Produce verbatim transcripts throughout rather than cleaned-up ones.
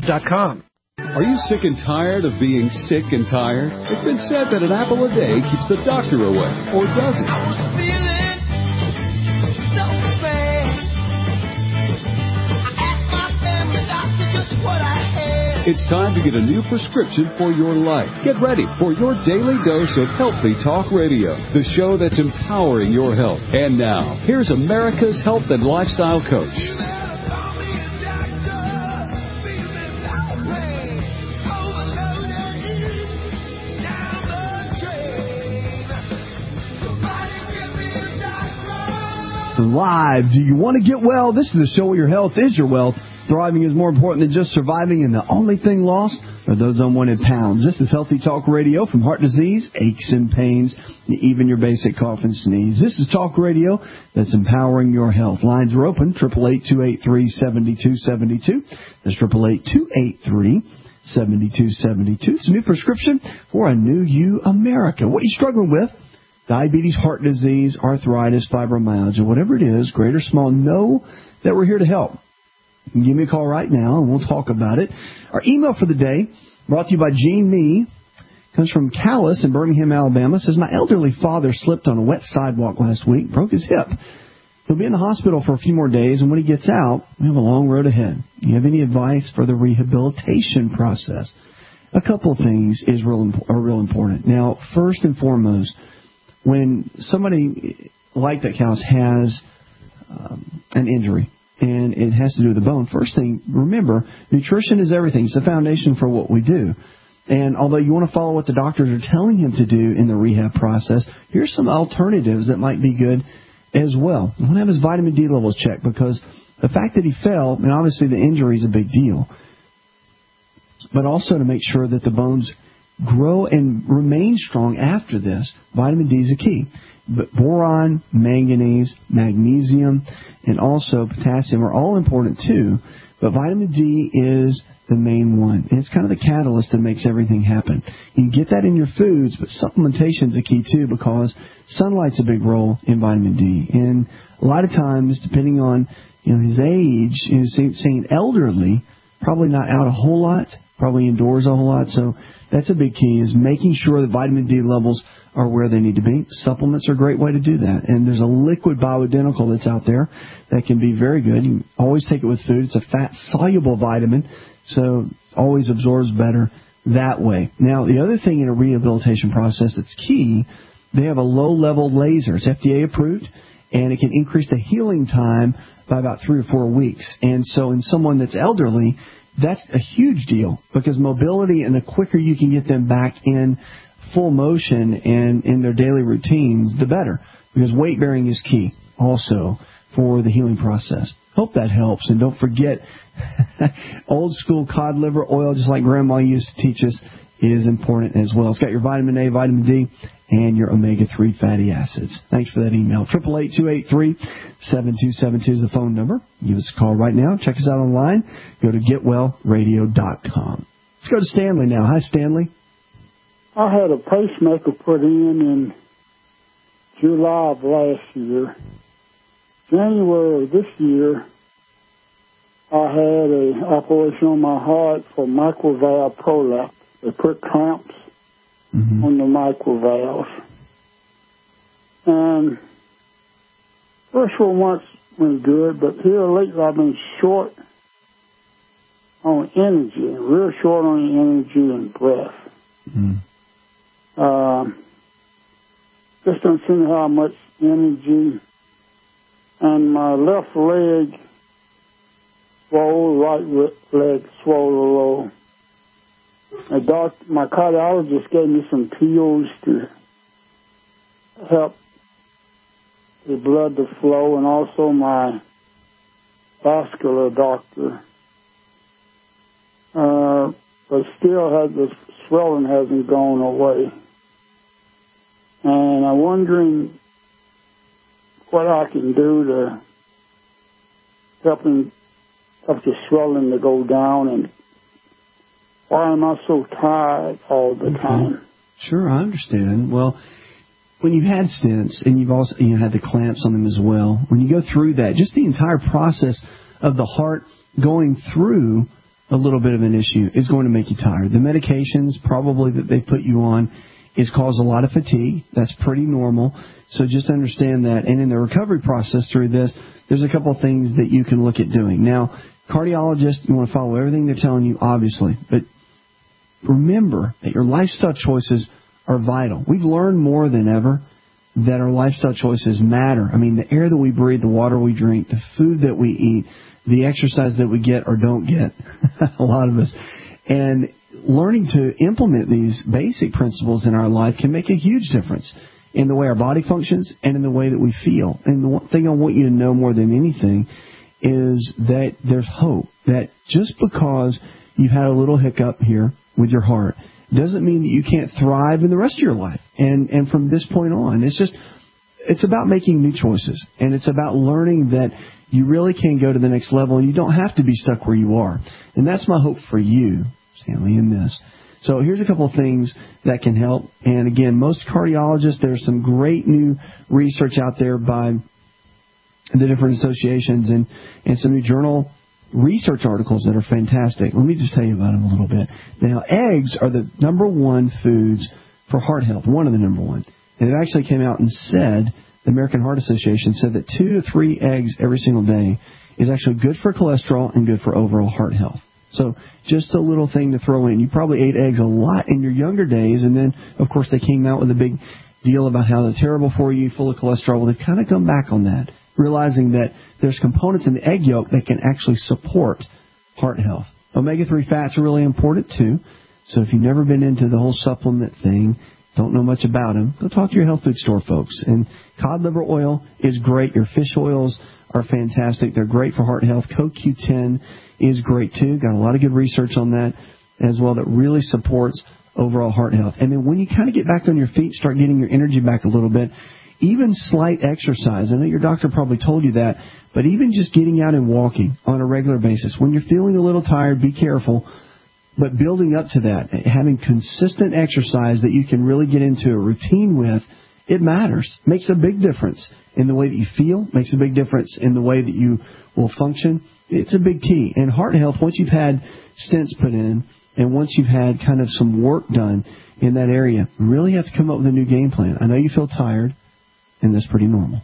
dot com. Are you sick and tired of being sick and tired? It's been said that an apple a day keeps the doctor away, or does it? I was feeling so bad. I asked my family doctor just what I had. It's time to get a new prescription for your life. Get ready for your daily dose of Healthy Talk Radio, the show that's empowering your health. And now, here's America's health and lifestyle coach. Live. Do you want to get well? This is the show where your health is your wealth. Thriving is more important than just surviving, and the only thing lost are those unwanted pounds. This is Healthy Talk Radio from heart disease, aches and pains, and even your basic cough and sneeze. This is Talk Radio that's empowering your health. Lines are open, eight eight eight, two eight three, seven two seven two. That's eight eight eight, two eight three, seven two seven two. It's a new prescription for a new you, America. What are you struggling with? Diabetes, heart disease, arthritis, fibromyalgia, whatever it is, great or small, know that we're here to help. You can give me a call right now, and we'll talk about it. Our email for the day, brought to you by Gene Me, comes from Callis in Birmingham, Alabama. It says, my elderly father slipped on a wet sidewalk last week, broke his hip. He'll be in the hospital for a few more days, and when he gets out, we have a long road ahead. Do you have any advice for the rehabilitation process? A couple of things is real, are real important. Now, first and foremost, when somebody like that, Callis, has um, an injury, and it has to do with the bone, first thing, remember, nutrition is everything. It's the foundation for what we do. And although you want to follow what the doctors are telling him to do in the rehab process, here's some alternatives that might be good as well. You want to have his vitamin D levels checked, because the fact that he fell, and obviously the injury is a big deal, but also to make sure that the bones grow and remain strong after this. Vitamin D is a key. But boron, manganese, magnesium, and also potassium are all important too. But vitamin D is the main one. And it's kind of the catalyst that makes everything happen. You can get that in your foods, but supplementation is a key too, because sunlight's a big role in vitamin D. And a lot of times, depending on you know his age, you know, saying elderly, probably not out a whole lot, probably indoors a whole lot. So that's a big key, is making sure that vitamin D levels are where they need to be. Supplements are a great way to do that. And there's a liquid bioidentical that's out there that can be very good. You always take it with food. It's a fat-soluble vitamin, so it always absorbs better that way. Now, the other thing in a rehabilitation process that's key, they have a low-level laser. It's F D A approved, and it can increase the healing time by about three or four weeks. And so in someone that's elderly, that's a huge deal, because mobility, and the quicker you can get them back in full motion and in their daily routines, the better, because weight bearing is key also for the healing process. Hope that helps. And don't forget, old school cod liver oil, just like Grandma used to teach us, is important as well. It's got your vitamin A, vitamin D, and your omega three fatty acids. Thanks for that email. eight eight eight, two eight three, seven two seven two is the phone number. Give us a call right now. Check us out online. Go to get well radio dot com. Let's go to Stanley now. Hi, Stanley. I had a pacemaker put in in July of last year. January of this year, I had an operation on my heart for microvalve prolapse. They put clamps mm-hmm. on the microvalves. And first four months went good, but here lately I've been short on energy, real short on energy and breath. Mm-hmm. Uh, just don't seem to have much energy. And my left leg swole, right leg swole a little. My, doc, my cardiologist gave me some pills to help the blood to flow, and also my vascular doctor. Uh, but still, has, the swelling hasn't gone away. And I'm wondering what I can do to help, him, help the swelling to go down, and why am I so tired all the time? Sure, I understand. Well, when you've had stents, and you've also you know, had the clamps on them as well, when you go through that, just the entire process of the heart going through a little bit of an issue is going to make you tired. The medications probably that they put you on is cause a lot of fatigue. That's pretty normal. So just understand that. And in the recovery process through this, there's a couple of things that you can look at doing. Now, cardiologists, you want to follow everything they're telling you, obviously. But remember that your lifestyle choices are vital. We've learned more than ever that our lifestyle choices matter. I mean, the air that we breathe, the water we drink, the food that we eat, the exercise that we get or don't get, a lot of us. And learning to implement these basic principles in our life can make a huge difference in the way our body functions and in the way that we feel. And the one thing I want you to know more than anything is that there's hope. That just because you've had a little hiccup here with your heart doesn't mean that you can't thrive in the rest of your life. And and from this point on, it's just, it's about making new choices. And it's about learning that you really can go to the next level and you don't have to be stuck where you are. And that's my hope for you, Stanley, in this. So here's a couple of things that can help. And again, most cardiologists, there's some great new research out there by the different associations and, and some new journal research articles that are fantastic. Let me just tell you about them a little bit. Now, eggs are the number one foods for heart health, one of the number one. And it actually came out and said, the American Heart Association said that two to three eggs every single day is actually good for cholesterol and good for overall heart health. So just a little thing to throw in. You probably ate eggs a lot in your younger days, and then, of course, they came out with a big deal about how they're terrible for you, full of cholesterol. Well, they've kind of come back on that, realizing that there's components in the egg yolk that can actually support heart health. omega three fats are really important, too. So if you've never been into the whole supplement thing, don't know much about them, go talk to your health food store folks. And cod liver oil is great. Your fish oils are fantastic. They're great for heart health. Co Q ten is great, too. Got a lot of good research on that as well that really supports overall heart health. And then when you kind of get back on your feet, start getting your energy back a little bit, even slight exercise. I know your doctor probably told you that, but even just getting out and walking on a regular basis. When you're feeling a little tired, be careful. But building up to that, having consistent exercise that you can really get into a routine with, it matters. Makes a big difference in the way that you feel. Makes a big difference in the way that you will function. It's a big key. And heart health, once you've had stents put in and once you've had kind of some work done in that area, you really have to come up with a new game plan. I know you feel tired, and that's pretty normal.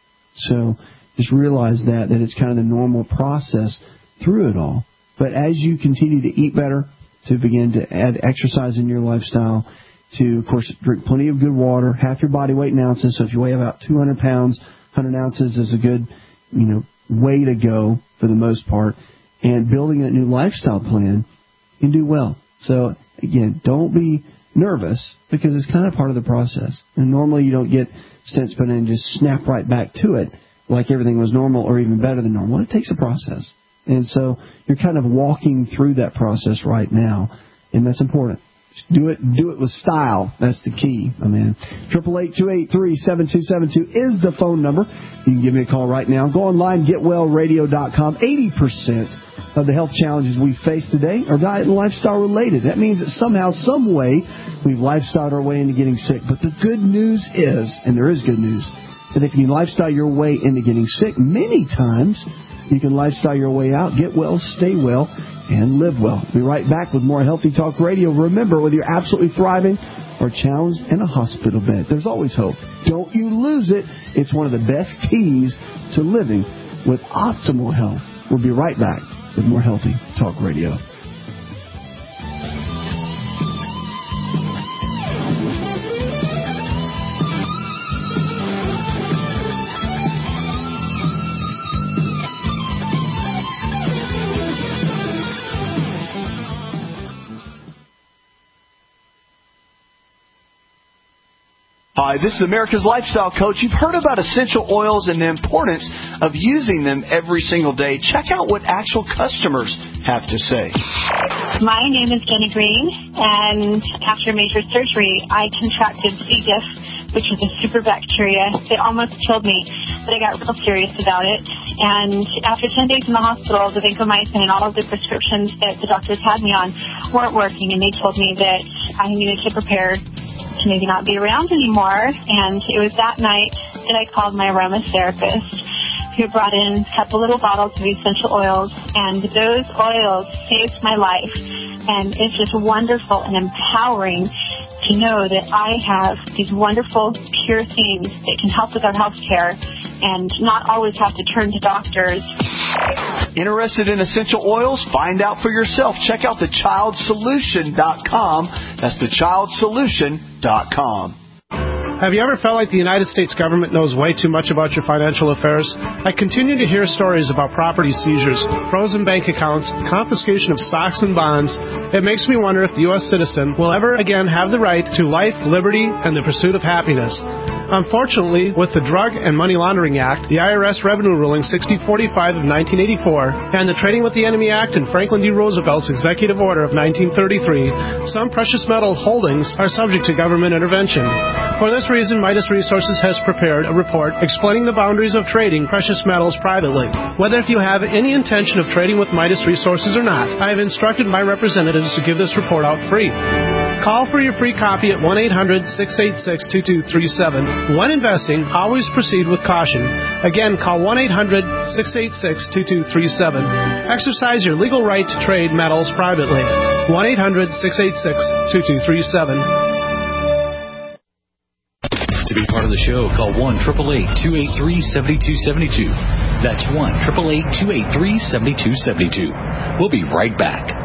So just realize that, that it's kind of the normal process through it all. But as you continue to eat better, to begin to add exercise in your lifestyle, to, of course, drink plenty of good water, half your body weight in ounces. So if you weigh about two hundred pounds, one hundred ounces is a good, you know, way to go for the most part. And building that new lifestyle plan, you can do well. So, again, don't be nervous because it's kind of part of the process. And normally you don't get stents put in and just snap right back to it like everything was normal or even better than normal. It takes a process. And so you're kind of walking through that process right now, and that's important. Just do it, do it with style. That's the key, my man. Triple eight two eight three seven two seven two is the phone number. You can give me a call right now. Go online, get well radio dot com. Eighty percent of the health challenges we face today are diet and lifestyle related. That means that somehow, some way, we've lifestyled our way into getting sick. But the good news is, and there is good news, that if you lifestyle your way into getting sick, many times you can lifestyle your way out, get well, stay well, and live well. We'll be right back with more Healthy Talk Radio. Remember, whether you're absolutely thriving or challenged in a hospital bed, there's always hope. Don't you lose it. It's one of the best keys to living with optimal health. We'll be right back with more Healthy Talk Radio. Hi, this is America's Lifestyle Coach. You've heard about essential oils and the importance of using them every single day. Check out what actual customers have to say. My name is Jenny Green, and after major surgery, I contracted C. diff, which is a super bacteria. It almost killed me, but I got real serious about it. And after ten days in the hospital, the vancomycin and all of the prescriptions that the doctors had me on weren't working, and they told me that I needed to prepare to maybe not be around anymore. And it was that night that I called my aromatherapist, who brought in a couple little bottles of essential oils, and those oils saved my life. And it's just wonderful and empowering to know that I have these wonderful, pure things that can help with our health care and not always have to turn to doctors. Interested in essential oils? Find out for yourself. Check out the child solution dot com. That's the child solution dot com. Have you ever felt like the United States government knows way too much about your financial affairs? I continue to hear stories about property seizures, frozen bank accounts, confiscation of stocks and bonds. It makes me wonder if the U S citizen will ever again have the right to life, liberty, and the pursuit of happiness. Unfortunately, with the Drug and Money Laundering Act, the I R S Revenue Ruling sixty forty-five of nineteen eighty-four, and the Trading with the Enemy Act and Franklin D. Roosevelt's Executive Order of nineteen thirty-three, some precious metal holdings are subject to government intervention. For this reason, Midas Resources has prepared a report explaining the boundaries of trading precious metals privately. Whether if you have any intention of trading with Midas Resources or not, I have instructed my representatives to give this report out free. Call for your free copy at one eight hundred, six eight six, two two three seven. When investing, always proceed with caution. Again, call one eight hundred, six eight six, two two three seven. Exercise your legal right to trade metals privately. one eight hundred, six eight six, two two three seven. To be part of the show, call one eight eight eight, two eight three, seven two seven two. That's one eight eight eight, two eight three, seven two seven two. We'll be right back.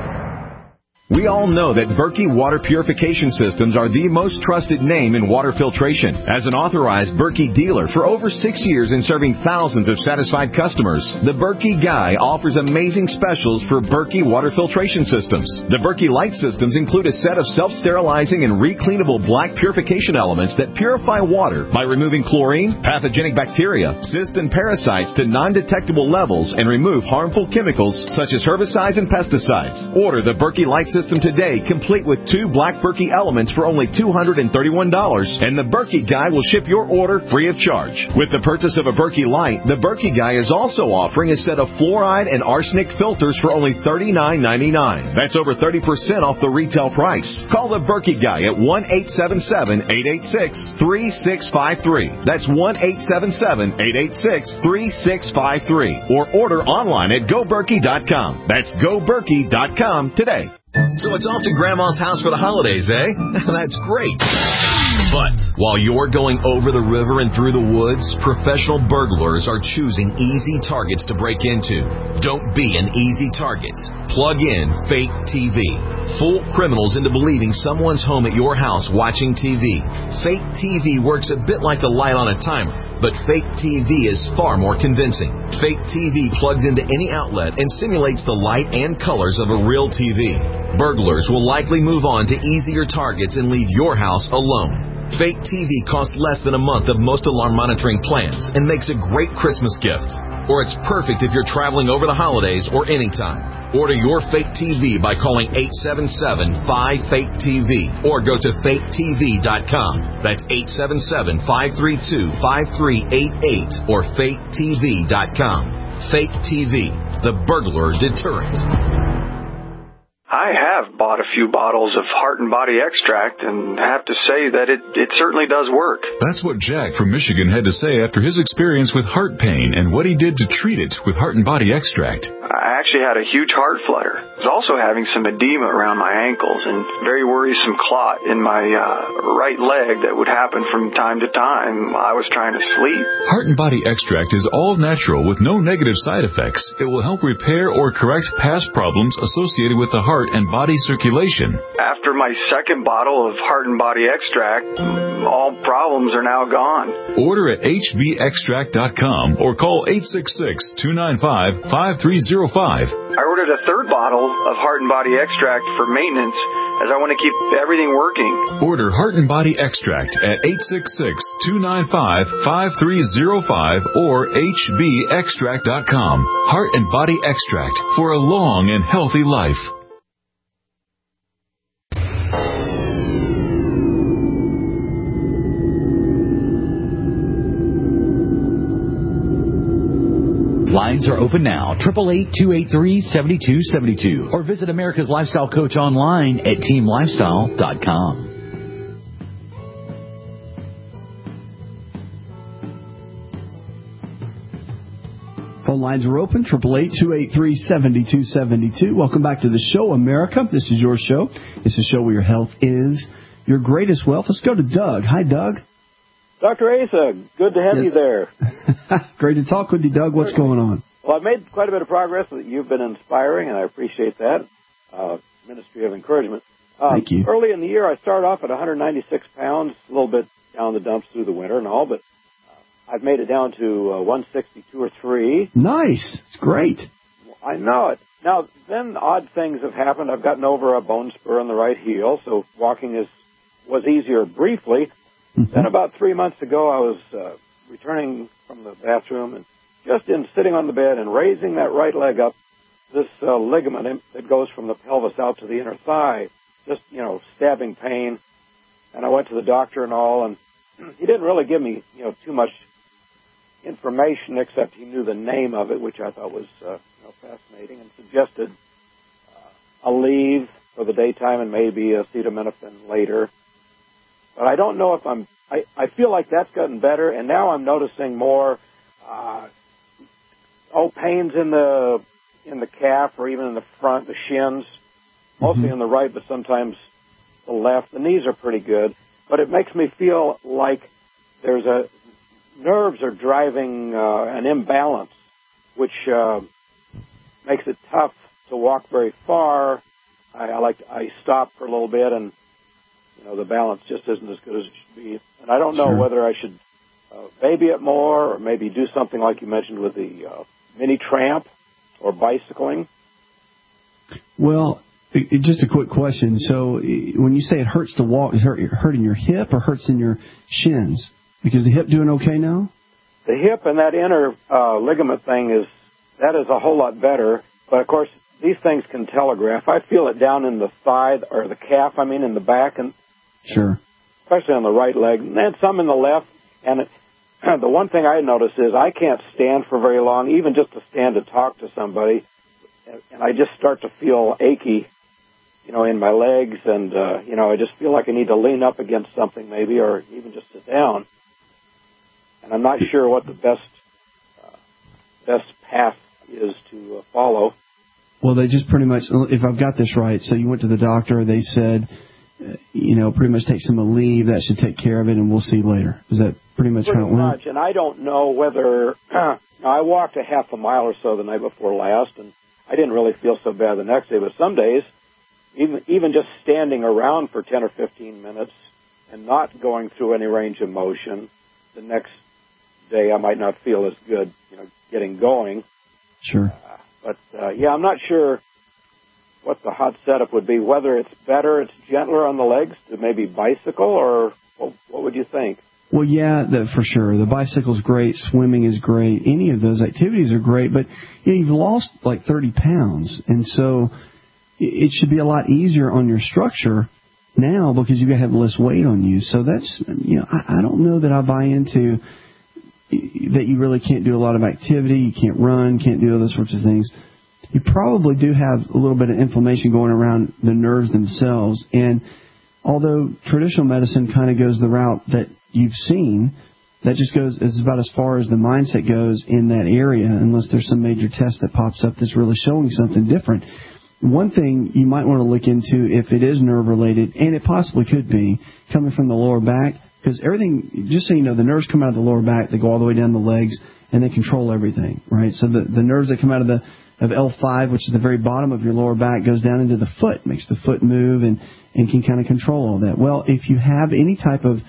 We all know that Berkey Water Purification Systems are the most trusted name in water filtration. As an authorized Berkey dealer for over six years and serving thousands of satisfied customers, the Berkey Guy offers amazing specials for Berkey Water Filtration Systems. The Berkey Light Systems include a set of self-sterilizing and recleanable black purification elements that purify water by removing chlorine, pathogenic bacteria, cysts, and parasites to non-detectable levels and remove harmful chemicals such as herbicides and pesticides. Order the Berkey Light Systems System today, complete with two black Berkey elements for only two hundred thirty-one dollars, and the Berkey Guy will ship your order free of charge. With the purchase of a Berkey Light, the Berkey Guy is also offering a set of fluoride and arsenic filters for only thirty-nine ninety-nine. That's over thirty percent off the retail price. Call the Berkey Guy at one eight seven seven, eight eight six, three six five three. That's one eight seven seven, eight eight six, three six five three. Or order online at go berkey dot com. That's go berkey dot com today. So it's off to Grandma's house for the holidays, eh? That's great. But while you're going over the river and through the woods, professional burglars are choosing easy targets to break into. Don't be an easy target. Plug in Fake T V. Fool criminals into believing someone's home at your house watching T V. Fake T V works a bit like a light on a timer, but Fake T V is far more convincing. Fake T V plugs into any outlet and simulates the light and colors of a real T V. Burglars will likely move on to easier targets and leave your house alone. Fake T V costs less than a month of most alarm monitoring plans and makes a great Christmas gift. Or it's perfect if you're traveling over the holidays or anytime. Order your Fake T V by calling eight seven seven, five, fake T V or go to fake T V dot com. That's eight seven seven, five three two, five three eight eight or fake T V dot com. Fake T V, the burglar deterrent. I have bought a few bottles of Heart and Body Extract and have to say that it, it certainly does work. That's what Jack from Michigan had to say after his experience with heart pain and what he did to treat it with Heart and Body Extract. I actually had a huge heart flutter. I was also having some edema around my ankles and very worrisome clot in my uh, right leg that would happen from time to time while I was trying to sleep. Heart and Body Extract is all natural with no negative side effects. It will help repair or correct past problems associated with the heart and body circulation. After my second bottle of Heart and Body Extract, all problems are now gone. Order at H B extract dot com or call eight six six, two nine five, five three zero five. I ordered a third bottle of Heart and Body Extract for maintenance as I want to keep everything working. Order Heart and Body Extract at eight six six, two nine five, five three zero five or H B extract dot com. Heart and Body Extract for a long and healthy life. Lines are open now, eight eight eight, two eight three, seven two seven two, or visit America's Lifestyle Coach online at team lifestyle dot com. Phone lines are open, eight eight eight, two eight three, seven two seven two. Welcome back to the show, America. This is your show. It's a show where your health is your greatest wealth. Let's go to Doug. Hi, Doug. Doctor Asa, good to have yes. you there. Great to talk with you, Doug. What's going on? Well, I've made quite a bit of progress. You've been inspiring, and I appreciate that. Uh, Ministry of Encouragement. Um, Thank you. Early in the year, I started off at one hundred ninety-six pounds, a little bit down the dumps through the winter and all, but uh, I've made it down to uh, one sixty-two or three. Nice. It's great. I know it. Now, then odd things have happened. I've gotten over a bone spur on the right heel, so walking is was easier briefly. Mm-hmm. Then about three months ago, I was uh, returning from the bathroom and just in sitting on the bed and raising that right leg up, this uh, ligament that goes from the pelvis out to the inner thigh, just, you know, stabbing pain. And I went to the doctor and all, and he didn't really give me, you know, too much information except he knew the name of it, which I thought was, uh, you know, fascinating, and suggested uh, a leave for the daytime and maybe acetaminophen later. But I don't know if I'm, I, I feel like that's gotten better, and now I'm noticing more, uh, oh, pains in the, in the calf or even in the front, the shins, mostly mm-hmm. in the right, but sometimes the left. The knees are pretty good, but it makes me feel like there's a, nerves are driving uh, an imbalance, which uh, makes it tough to walk very far. I, I like, I stop for a little bit and, you know, the balance just isn't as good as it should be. And I don't know sure. whether I should uh, baby it more or maybe do something like you mentioned with the uh, mini tramp or bicycling. Well, it, it, just a quick question. So when you say it hurts to walk, is it hurting your hip or hurts in your shins? Because the hip doing okay now? The hip and that inner uh, ligament thing is, that is a whole lot better. But, of course, these things can telegraph. I feel it down in the thigh, or the calf, I mean, in the back. and Sure. Especially on the right leg. And then some in the left. And it, the one thing I notice is I can't stand for very long, even just to stand to talk to somebody. And I just start to feel achy, you know, in my legs. And, uh, you know, I just feel like I need to lean up against something maybe, or even just sit down. And I'm not sure what the best uh, best path is to uh, follow. Well, they just pretty much, if I've got this right, so you went to the doctor, they said, uh, you know, pretty much take some leave, that should take care of it, and we'll see later. Is that pretty much pretty how it went? Much, and I don't know whether, uh, I walked a half a mile or so the night before last, and I didn't really feel so bad the next day, but some days, even even just standing around for ten or fifteen minutes and not going through any range of motion, the next day I might not feel as good, you know, getting going. Sure. Uh, but, uh, yeah, I'm not sure what the hot setup would be, whether it's better, it's gentler on the legs to maybe bicycle, or well, what would you think? Well, yeah, the, for sure. The bicycle's great. Swimming is great. Any of those activities are great. But you know, you've lost like thirty pounds, and so it should be a lot easier on your structure now because you're going to have less weight on you. So that's, you know, I, I don't know that I buy into that you really can't do a lot of activity, you can't run, can't do all those sorts of things. You probably do have a little bit of inflammation going around the nerves themselves. And although traditional medicine kind of goes the route that you've seen, that just goes is about as far as the mindset goes in that area, unless there's some major test that pops up that's really showing something different. One thing you might want to look into, if it is nerve-related, and it possibly could be, coming from the lower back, because everything, just so you know, the nerves come out of the lower back, they go all the way down the legs, and they control everything, right? So the, the nerves that come out of the of L five, which is the very bottom of your lower back, goes down into the foot, makes the foot move, and, and can kind of control all that. Well, if you have any type of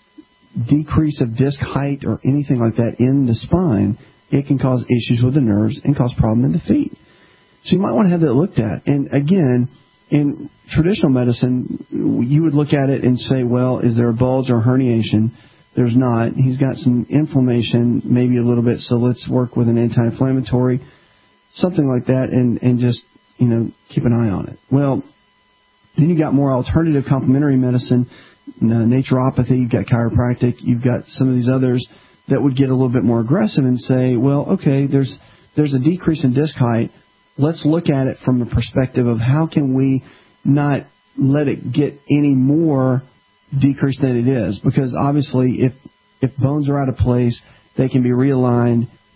decrease of disc height or anything like that in the spine, it can cause issues with the nerves and cause problem in the feet. So you might want to have that looked at. And again, in traditional medicine, you would look at it and say, well, is there a bulge or herniation? There's not. He's got some inflammation, maybe a little bit, so let's work with an anti-inflammatory, something like that, and, and just, you know, keep an eye on it. Well, then you got more alternative complementary medicine, naturopathy, you've got chiropractic, you've got some of these others that would get a little bit more aggressive and say, well, okay, there's there's a decrease in disc height. Let's look at it from the perspective of how can we not let it get any more decreased than it is. Because obviously if, if bones are out of place, they can be realigned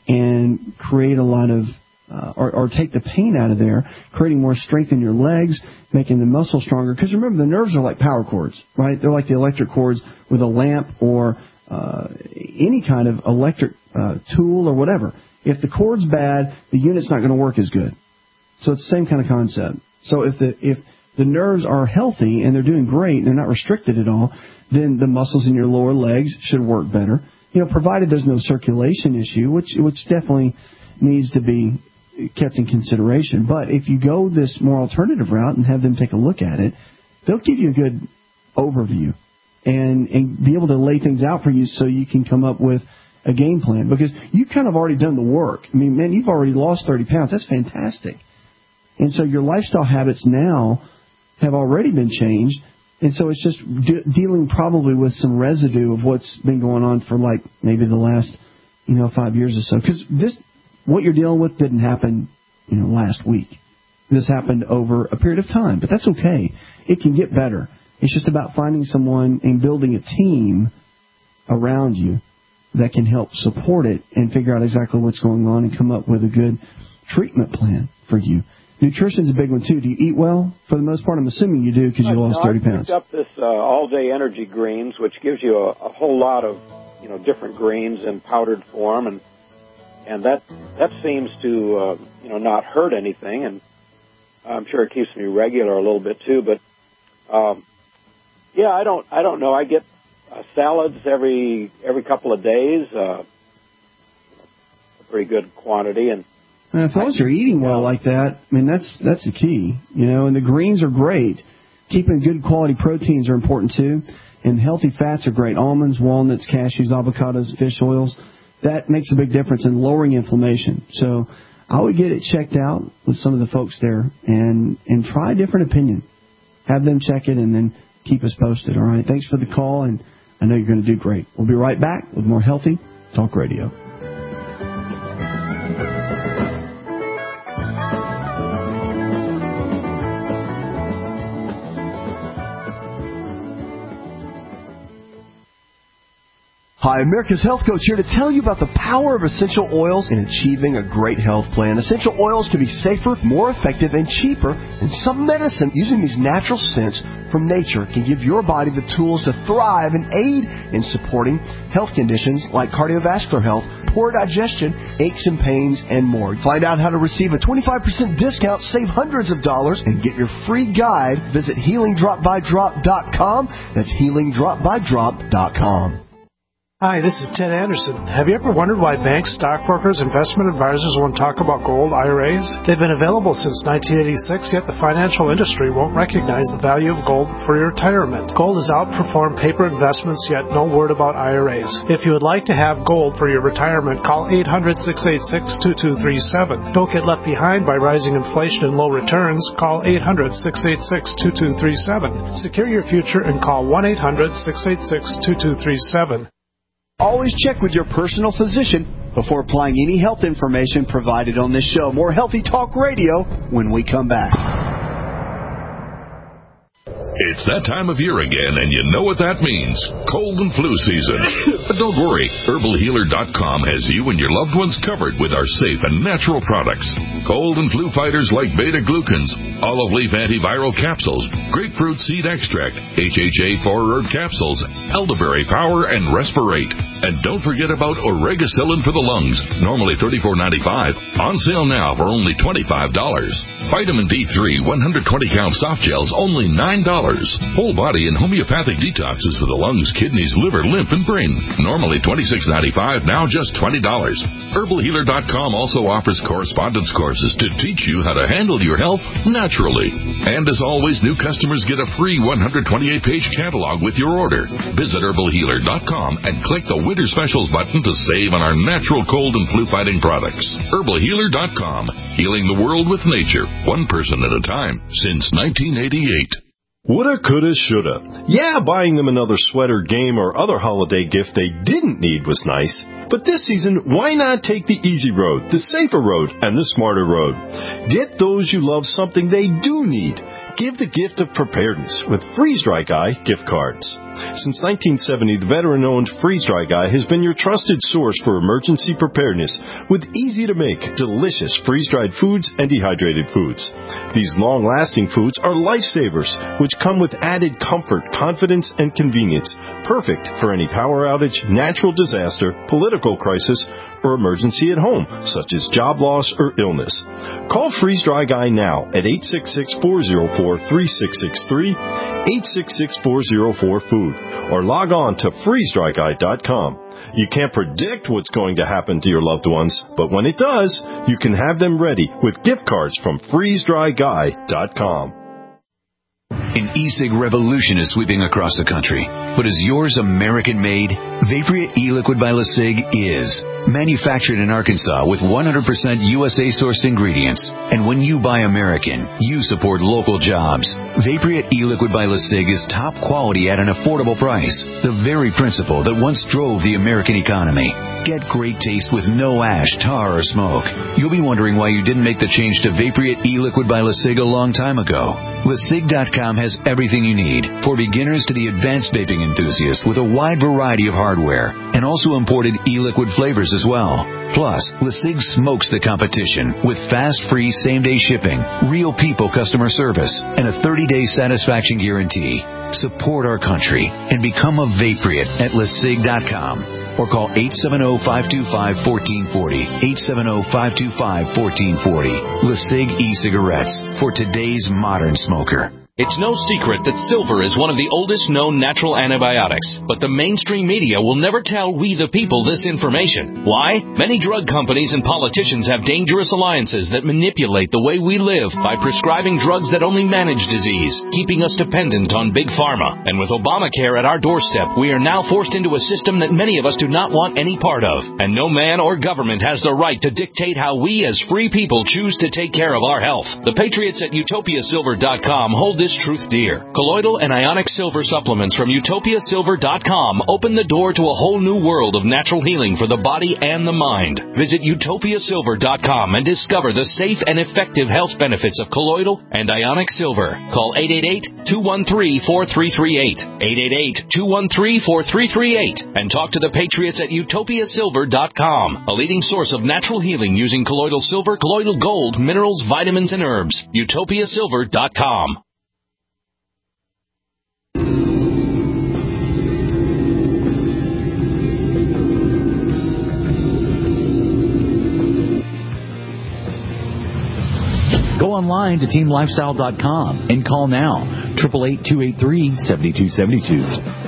and create a lot of, uh, or, or take the pain out of there, creating more strength in your legs, making the muscle stronger. Because remember, the nerves are like power cords, right? They're like the electric cords with a lamp or uh, any kind of electric uh, tool or whatever. If the cord's bad, the unit's not going to work as good. So it's the same kind of concept. So if the if the nerves are healthy and they're doing great, they're not restricted at all, then the muscles in your lower legs should work better. You know, provided there's no circulation issue, which which definitely needs to be kept in consideration. But if you go this more alternative route and have them take a look at it, they'll give you a good overview and, and be able to lay things out for you so you can come up with a game plan. Because you've kind of already done the work. I mean, man, you've already lost thirty pounds. That's fantastic. And so your lifestyle habits now have already been changed. And so it's just de- dealing probably with some residue of what's been going on for like maybe the last, you know, five years or so. Because this, what you're dealing with didn't happen, you know, last week. This happened over a period of time, but that's okay. It can get better. It's just about finding someone and building a team around you that can help support it and figure out exactly what's going on and come up with a good treatment plan for you. Nutrition's a big one, too. Do you eat well? For the most part, I'm assuming you do because you lost thirty pounds. I picked up this uh, all-day energy greens, which gives you a, a whole lot of, you know, different greens in powdered form, and and that that seems to, uh, you know, not hurt anything, and I'm sure it keeps me regular a little bit too. But um, yeah, I don't I don't know. I get uh, salads every every couple of days, uh, a pretty good quantity, and. And as long as you're eating well like that, I mean, that's that's the key, you know, and the greens are great. Keeping good quality proteins are important, too, and healthy fats are great. Almonds, walnuts, cashews, avocados, fish oils, that makes a big difference in lowering inflammation. So I would get it checked out with some of the folks there and, and try a different opinion. Have them check it and then keep us posted, all right? Thanks for the call, and I know you're going to do great. We'll be right back with more Healthy Talk Radio. Hi, America's Health Coach here to tell you about the power of essential oils in achieving a great health plan. Essential oils can be safer, more effective, and cheaper than some medicine. Using these natural scents from nature can give your body the tools to thrive and aid in supporting health conditions like cardiovascular health, poor digestion, aches and pains, and more. Find out how to receive a twenty-five percent discount, save hundreds of dollars, and get your free guide. Visit healing drop by drop dot com. That's healing drop by drop dot com. Hi, this is Ted Anderson. Have you ever wondered why banks, stockbrokers, investment advisors won't talk about gold I R As? They've been available since nineteen eighty-six, yet the financial industry won't recognize the value of gold for your retirement. Gold has outperformed paper investments, yet no word about I R As. If you would like to have gold for your retirement, call eight hundred, six eight six, two two three seven. Don't get left behind by rising inflation and low returns. Call eight hundred, six eight six, two two three seven. Secure your future and call one eight hundred, six eight six, two two three seven. Always check with your personal physician before applying any health information provided on this show. More Healthy Talk Radio when we come back. It's that time of year again, and you know what that means. Cold and flu season. But don't worry. Herbal Healer dot com has you and your loved ones covered with our safe and natural products. Cold and flu fighters like beta-glucans, olive leaf antiviral capsules, grapefruit seed extract, H H A four herb capsules, elderberry power, and respirate. And don't forget about Oregacillin for the lungs, normally thirty-four ninety-five, on sale now for only twenty-five dollars. Vitamin D three one hundred twenty count soft gels, only nine dollars. Whole body and homeopathic detoxes for the lungs, kidneys, liver, lymph, and brain. Normally twenty-six ninety-five, now just twenty dollars. Herbal Healer dot com also offers correspondence courses to teach you how to handle your health naturally. And as always, new customers get a free one hundred twenty-eight page catalog with your order. Visit Herbal Healer dot com and click the Winter Specials button to save on our natural cold and flu fighting products. Herbal Healer dot com, healing the world with nature, one person at a time, since nineteen eighty-eight. Woulda, coulda, shoulda. Yeah, buying them another sweater, game, or other holiday gift they didn't need was nice. But this season, why not take the easy road, the safer road, and the smarter road? Get those you love something they do need. give the gift of preparedness with Freeze Dry Guy gift cards. Since nineteen seventy, the veteran-owned Freeze Dry Guy has been your trusted source for emergency preparedness with easy-to-make, delicious freeze-dried foods and dehydrated foods. These long-lasting foods are lifesavers, which come with added comfort, confidence, and convenience, perfect for any power outage, natural disaster, political crisis, or emergency at home, such as job loss or illness. Call Freeze Dry Guy now at eight six six, four zero four, three six six three, eight six six, four zero four, food, or log on to freeze dry guy dot com. You can't predict what's going to happen to your loved ones, but when it does, you can have them ready with gift cards from freeze dry guy dot com. An e-cig revolution is sweeping across the country. But is yours American-made? Vaporia e-liquid by LeSig is. Manufactured in Arkansas with one hundred percent U S A-sourced ingredients. And when you buy American, you support local jobs. Vaporia e-liquid by LeSig is top quality at an affordable price. The very principle that once drove the American economy. Get great taste with no ash, tar, or smoke. You'll be wondering why you didn't make the change to Vaporia e-liquid by LeSig a long time ago. LeSig dot com has everything you need, for beginners to the advanced vaping enthusiast, with a wide variety of hardware, and also imported e-liquid flavors as well. Plus, LeSig smokes the competition with fast, free, same-day shipping, real people customer service, and a thirty-day satisfaction guarantee. Support our country and become a Vaporit at LeSig dot com. Or call eight seven zero, five two five, one four four zero, eight seven zero, five two five, one four four zero. LeSig e-cigarettes for today's modern smoker. It's no secret that silver is one of the oldest known natural antibiotics, but the mainstream media will never tell we the people this information. Why? Many drug companies and politicians have dangerous alliances that manipulate the way we live by prescribing drugs that only manage disease, keeping us dependent on big pharma. And with Obamacare at our doorstep, we are now forced into a system that many of us do not want any part of. And no man or government has the right to dictate how we as free people choose to take care of our health. The Patriots at Utopia Silver dot com hold this This truth dear. Colloidal and ionic silver supplements from Utopia Silver dot com open the door to a whole new world of natural healing for the body and the mind. Visit Utopia Silver dot com and discover the safe and effective health benefits of colloidal and ionic silver. Call eight eight eight, two one three, four three three eight, eight eight eight, two one three, four three three eight, and talk to the Patriots at Utopia Silver dot com, a leading source of natural healing using colloidal silver, colloidal gold, minerals, vitamins, and herbs. Utopia Silver dot com. Go online to team lifestyle dot com and call now, eight eight eight, two eight three, seven two seven two.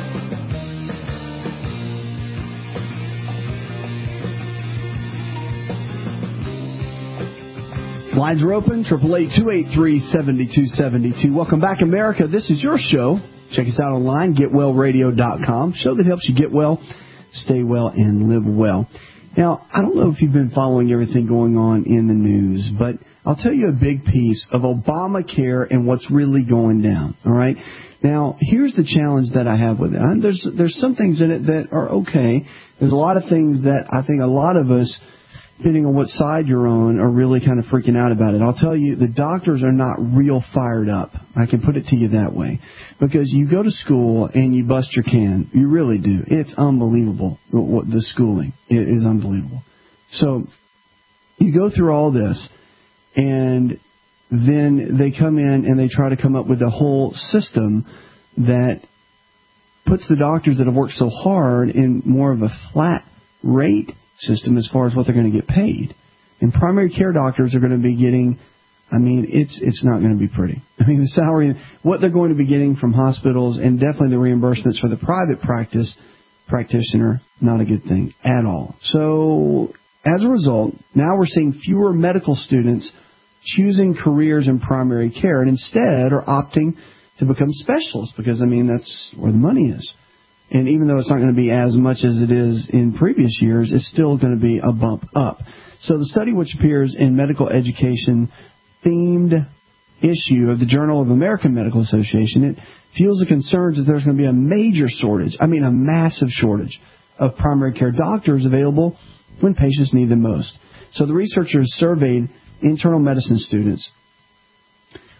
Lines are open, eight eight eight, two eight three, seven two seven two. Welcome back, America. This is your show. Check us out online, get well radio dot com. Show that helps you get well, stay well, and live well. Now, I don't know if you've been following everything going on in the news, but I'll tell you a big piece of Obamacare and what's really going down, all right? Now, here's the challenge that I have with it. There's, there's some things in it that are okay. There's a lot of things that I think a lot of us, depending on what side you're on, are really kind of freaking out about it. I'll tell you, the doctors are not real fired up. I can put it to you that way. Because you go to school and you bust your can. You really do. It's unbelievable. What the schooling it is unbelievable. So you go through all this, and then they come in and they try to come up with a whole system that puts the doctors that have worked so hard in more of a flat rate system as far as what they're going to get paid. And primary care doctors are going to be getting, I mean, it's it's not going to be pretty. I mean, the salary, what they're going to be getting from hospitals, and definitely the reimbursements for the private practice practitioner, not a good thing at all. So as a result, now we're seeing fewer medical students choosing careers in primary care and instead are opting to become specialists because, I mean, that's where the money is. And even though it's not going to be as much as it is in previous years, it's still going to be a bump up. So the study, which appears in Medical Education themed issue of the Journal of American Medical Association, it fuels the concerns that there's going to be a major shortage, I mean a massive shortage, of primary care doctors available when patients need them most. So the researchers surveyed internal medicine students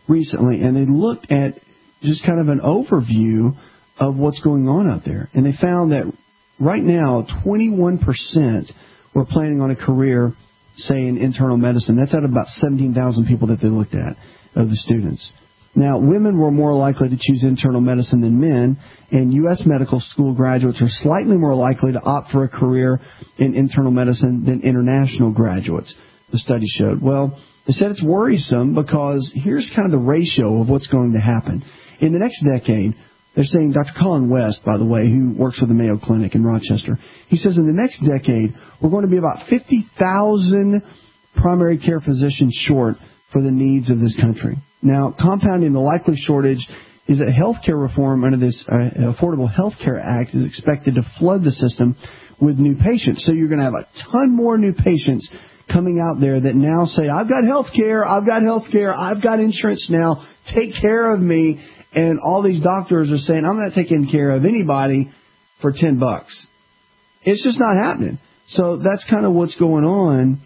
recently, and they looked at just kind of an overview of what's going on out there. And they found that right now, twenty-one percent were planning on a career, say, in internal medicine. That's out of about seventeen thousand people that they looked at, of the students. Now, women were more likely to choose internal medicine than men, and U S medical school graduates are slightly more likely to opt for a career in internal medicine than international graduates, the study showed. Well, they said it's worrisome because here's kind of the ratio of what's going to happen. In the next decade, they're saying, Doctor Colin West, by the way, who works for the Mayo Clinic in Rochester, he says in the next decade, we're going to be about fifty thousand primary care physicians short for the needs of this country. Now, compounding the likely shortage is that health care reform under this uh, Affordable Health Care Act is expected to flood the system with new patients. So you're going to have a ton more new patients coming out there that now say, I've got health care, I've got health care, I've got insurance now, take care of me. And all these doctors are saying, I'm not taking care of anybody for ten bucks. It's just not happening. So that's kind of what's going on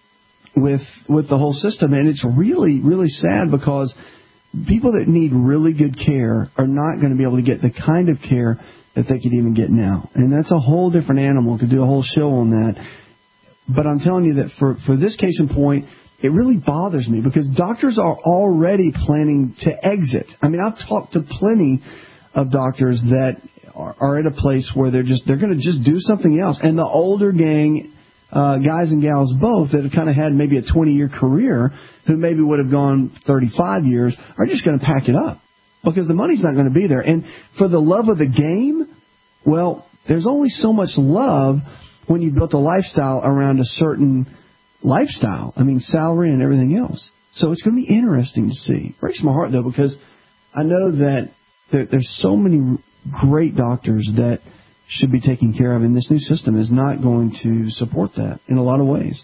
with with the whole system. And it's really, really sad because people that need really good care are not going to be able to get the kind of care that they could even get now. And that's a whole different animal. Could do a whole show on that. But I'm telling you that for, for this case in point, it really bothers me because doctors are already planning to exit. I mean, I've talked to plenty of doctors that are, are at a place where they're just they're going to just do something else. And the older gang, uh, guys and gals both that have kind of had maybe a twenty-year career, who maybe would have gone thirty-five years, are just going to pack it up because the money's not going to be there. And for the love of the game, well, there's only so much love when you built a lifestyle around a certain lifestyle. I mean, salary and everything else. So it's going to be interesting to see. It breaks my heart, though, because I know that there, there's so many great doctors that should be taken care of, and this new system is not going to support that in a lot of ways.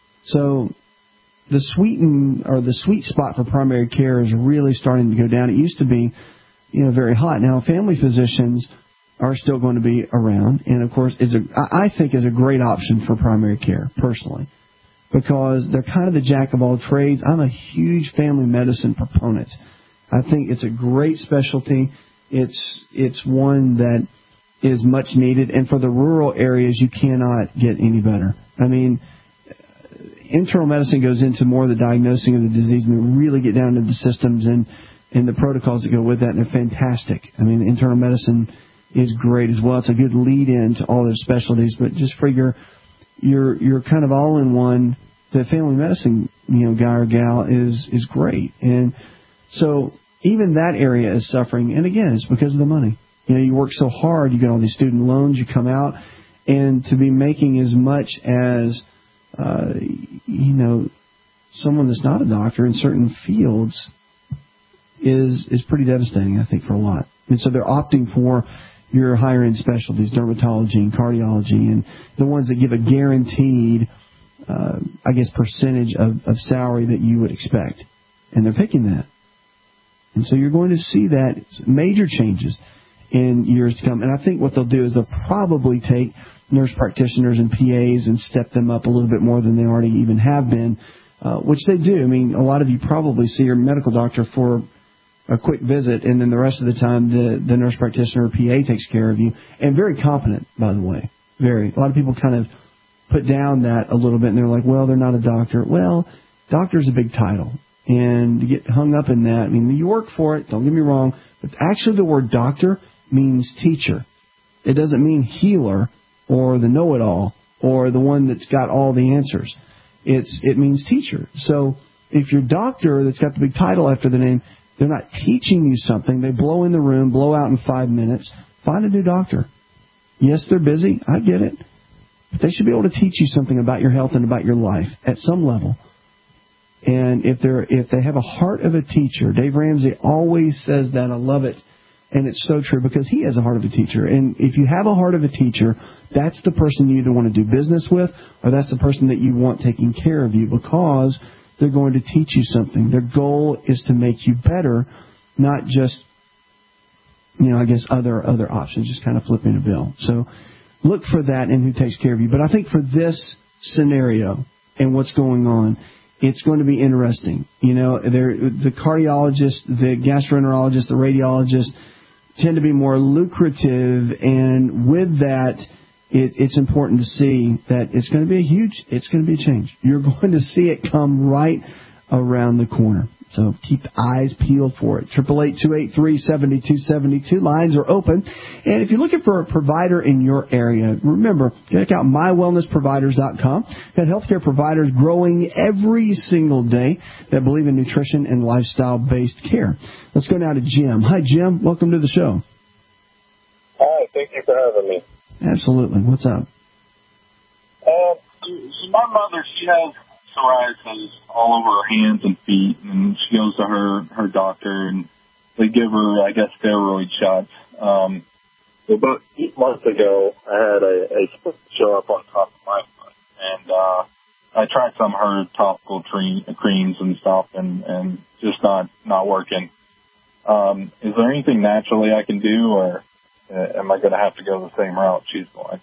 So the sweeten or the sweet spot for primary care is really starting to go down. It used to be, you know, very hot. Now, family physicians are still going to be around, and of course, is a I think is a great option for primary care personally, because they're kind of the jack of all trades. I'm a huge family medicine proponent. I think it's a great specialty. It's it's one that is much needed, and for the rural areas, you cannot get any better. I mean, internal medicine goes into more of the diagnosing of the disease, and they really get down to the systems and, and the protocols that go with that, and they're fantastic. I mean, internal medicine is great as well. It's a good lead-in to all their specialties, but just for your your your kind of all-in-one, the family medicine, you know, guy or gal is is great. And so even that area is suffering, and again, it's because of the money. You know, you work so hard, you get all these student loans, you come out, and to be making as much as, uh, you know, someone that's not a doctor in certain fields is is pretty devastating, I think, for a lot. And so they're opting for your higher-end specialties, dermatology and cardiology, and the ones that give a guaranteed, uh, I guess, percentage of, of salary that you would expect. And they're picking that. And so you're going to see that major changes in years to come. And I think what they'll do is they'll probably take nurse practitioners and P As and step them up a little bit more than they already even have been, uh, which they do. I mean, a lot of you probably see your medical doctor for a quick visit, and then the rest of the time the, the nurse practitioner or P A takes care of you. And very competent, by the way. Very. A lot of people kind of put down that a little bit, and they're like, well, they're not a doctor. Well, doctor's a big title. And you get hung up in that. I mean, you work for it, don't get me wrong, but actually the word doctor means teacher. It doesn't mean healer or the know-it-all or the one that's got all the answers. It's It means teacher. So if your doctor that's got the big title after the name, they're not teaching you something, they blow in the room, blow out in five minutes, find a new doctor. Yes, they're busy, I get it, but they should be able to teach you something about your health and about your life at some level. And if they're if they have a heart of a teacher, Dave Ramsey always says that. I love it. And it's so true because he has a heart of a teacher. And if you have a heart of a teacher, that's the person you either want to do business with or that's the person that you want taking care of you because they're going to teach you something. Their goal is to make you better, not just, you know, I guess other other options, just kind of flipping a bill. So look for that and who takes care of you. But I think for this scenario and what's going on, it's going to be interesting. You know, the cardiologist, the gastroenterologist, the radiologist tend to be more lucrative, and with that, it, it's important to see that it's going to be a huge, it's going to be a change. You're going to see it come right around the corner. So keep eyes peeled for it. eight eight eight, two eight three, seven two seven two. Lines are open. And if you're looking for a provider in your area, remember, check out my wellness providers dot com. Got healthcare providers growing every single day that believe in nutrition and lifestyle-based care. Let's go now to Jim. Hi, Jim. Welcome to the show. Hi. Thank you for having me. Absolutely. What's up? Uh, my mother, she has psoriasis all over her hands and feet, and she goes to her, her doctor, and they give her, I guess, steroid shots. Um, so about eight months ago, I had a, a split show up on top of my foot, and uh, I tried some of her topical tre- creams and stuff, and, and just not, not working. Um, is there anything naturally I can do, or uh, am I going to have to go the same route she's going?